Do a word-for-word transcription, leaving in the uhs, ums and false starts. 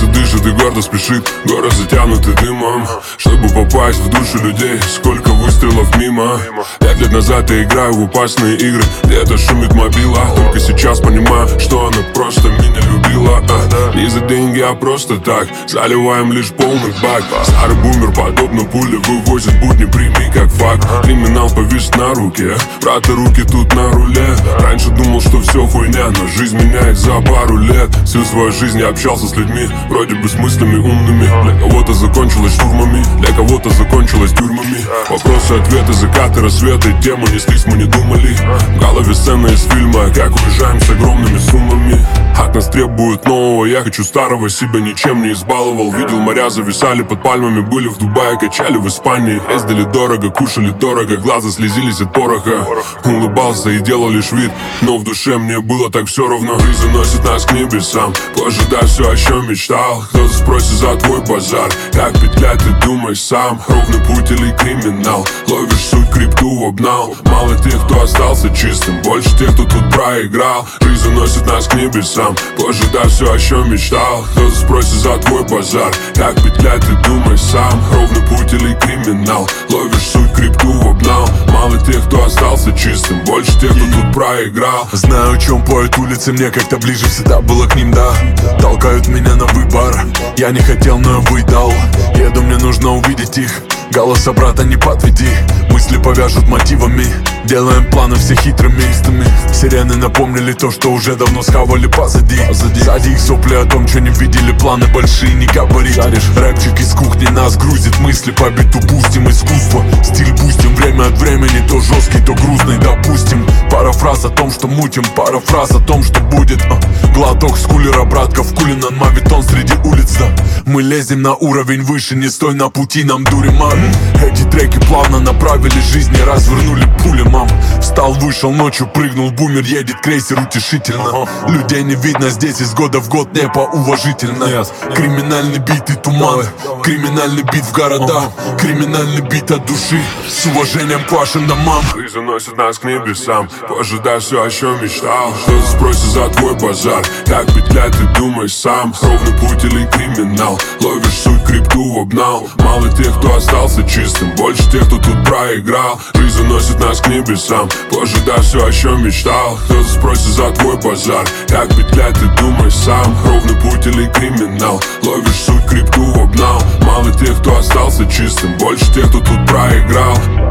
Сердце дышит и гордо спешит, горы затянуты дымом. Чтобы попасть в души людей, сколько выстрелов мимо. Пять лет назад я играю в опасные игры, где-то шумит мобила. Только сейчас понимаю, что она просто меня любила. а, Не за деньги, а просто так, заливаем лишь полный бак. Старый бумер, подобно пуле, вывозит будни, прими как факт. Криминал повис на руке, брата, руки тут на руле. Раньше думал, что все хуйня, но жизнь меняет за пару лет. Всю свою жизнь я общался с людьми, вроде бы с мыслями умными. Для кого-то закончилось штурмами, для кого-то закончилось тюрьмами. Вопросы, ответы, закаты, рассветы, тему неслись, мы не думали. В голове сцена из фильма, как уезжаем с огромными суммами. От нас требуют нового, я хочу старого, себя ничем не избаловал. Видел, моря зависали под пальмами, были в Дубае, качали в Испании. Ездили дорого, кушали дорого, глаза слезились от пороха. Улыбался и делал лишь вид, но в душе мне было так все равно. Жизнь заносит нас к небесам, пожидай все, о чем мечтал. Кто-то спросит за твой базар, как петлять, ты думай сам. Ровный путь или криминал, ловишь суть, крипту обнал. Мало тех, кто остался чистым, больше тех, кто тут проиграл. Жизнь заносит нас к небесам, пожидай все, о чем мечтал. Кто-то спросит за твой базар, как петлять, ты думай сам. Ровный путь или криминал, ловишь суть, крипту обнал. Мало тех, кто остался чистым, больше тех, кто тут проиграл. Знаю, о чем поют улицы, мне как-то ближе всегда было к ним, да. Толкают меня на выбор, я не хотел, но я выдал. Еду, мне нужно увидеть их, голоса брата не подведи. Мысли повяжут мотивами, делаем планы все хитрыми. Сирены напомнили то, что уже давно схавали позади. Сзади их сопли о том, что не видели, планы большие, не говори. Рэпчик из кухни нас грузит, мысли по биту пустим. Искусство, стиль бустим, время от времени то жесткий, то грустный, допустим. Пара фраз о том, что мутим, пара фраз о том, что будет. а. Глоток с кулера, братка в кулинан, мавитон среди улиц, да. Мы лезем на уровень выше, не стой на пути, нам дури, мам. Эти треки плавно направили жизни, развернули пули, мам. Встал, вышел ночью, прыгнул, бумер едет, крейсер утешительно. Людей не видно здесь из года в год, не поуважительно. Криминальный бит и туман, криминальный бит в городах, криминальный бит от души, с уважением к вашим домам. Жизнь заносит нас к небесам, пожидай все, о чем мечтал. Кто-то спросит за твой базар, как петлять, ты думай сам. Ровный путь или криминал, ловишь суть, крипту обнал. Мало тех, кто остался чистым, больше тех, кто тут проиграл. Жизнь заносит нас к небесам, пожидай все, о чем мечтал. Кто-то спросит за твой базар, как петлять, ты думай сам. Ровный путь или криминал, ловишь суть, крипту обнал. Мало тех, кто остался чистым, больше тех, кто тут проиграл.